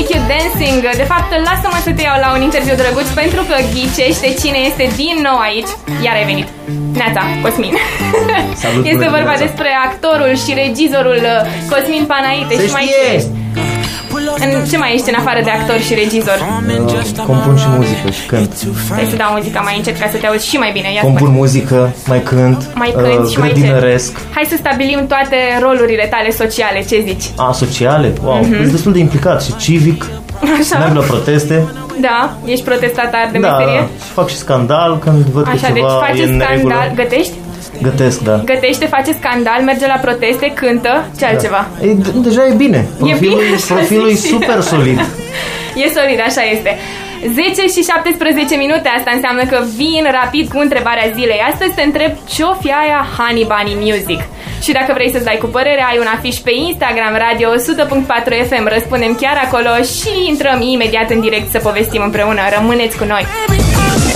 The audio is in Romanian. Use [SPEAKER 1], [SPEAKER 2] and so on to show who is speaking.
[SPEAKER 1] You Dancing. De fapt, lasă-mă să te iau la un interviu drăguț, pentru că ghicește cine este din nou aici. Iar ai venit. Neața, Cosmin.
[SPEAKER 2] Salut,
[SPEAKER 1] este vorba despre actorul și regizorul Cosmin Panaite.
[SPEAKER 2] Se
[SPEAKER 1] și mai
[SPEAKER 2] știe.
[SPEAKER 1] ești? Ce mai ești în afară de actor și regizor?
[SPEAKER 2] Compun și muzică și cânt.
[SPEAKER 1] Trebuie să dau muzica mai încet ca să te auzi și mai bine. Ia
[SPEAKER 2] Compun muzică, mai cânt,
[SPEAKER 1] mai cânt și mai
[SPEAKER 2] grădinăresc.
[SPEAKER 1] Hai să stabilim toate rolurile tale sociale, ce zici?
[SPEAKER 2] Sociale? Wow, sunt destul de implicat și civic.
[SPEAKER 1] Așa?
[SPEAKER 2] Merg la proteste.
[SPEAKER 1] Da, ești protestatar de meserie?
[SPEAKER 2] Și fac și scandal când văd că
[SPEAKER 1] Așa,
[SPEAKER 2] ceva
[SPEAKER 1] deci face
[SPEAKER 2] e în neregulă.
[SPEAKER 1] scandal. Gătești?
[SPEAKER 2] Gătesc, da.
[SPEAKER 1] Gătește, face scandal, merge la proteste, cântă, ce altceva?
[SPEAKER 2] Deja e bine. Profilul e
[SPEAKER 1] zici?
[SPEAKER 2] super solid.
[SPEAKER 1] E solid, așa este. 10 și 17 minute, asta înseamnă că vin rapid cu întrebarea zilei. Astăzi te întreb ce-o fi aia Honey Bunny Music. Și dacă vrei să-ți dai cu părere, ai un afiș pe Instagram, Radio 100.4 FM. Răspundem chiar acolo și intrăm imediat în direct să povestim împreună. Rămâneți cu noi!